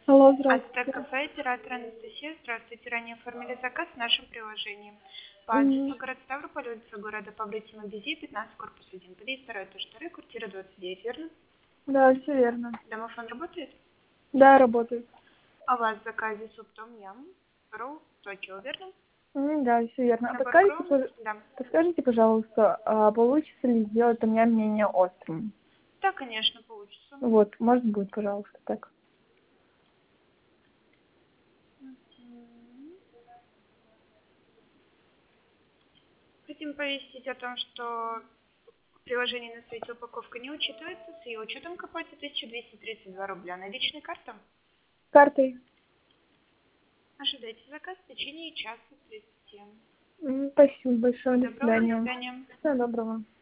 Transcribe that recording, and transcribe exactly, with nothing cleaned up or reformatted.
Алло, здравствуйте. Ацтек кафе, оператор Анастасия. Здравствуйте. Ранее оформили заказ в нашем приложении. По Мгм. адресу город Ставрополь, улица города Павлетина, Бези, пятнадцать, корпус один. Подъезд второй, этаж второй, квартира двадцать девять, верно? Да, все верно. Домофон работает? Да, работает. А у вас в заказе суп том ям, ролл, Токио, верно? М, Да, все верно. А Набор подскажите, кром? пож- Да. подскажите, пожалуйста, а получится ли сделать у меня менее острым? Да, конечно, получится. Вот, можно будет, пожалуйста, так. Мгм. Хотим повестить о том, что в приложении на сайте упаковка не учитывается. С ее учетом к оплате тысяча двести тридцать два рубля. Наличной картой? Картой. Ожидайте заказ в течение часа тридцати. М, Спасибо большое, до Доброго, до свидания. свидания. Всего доброго.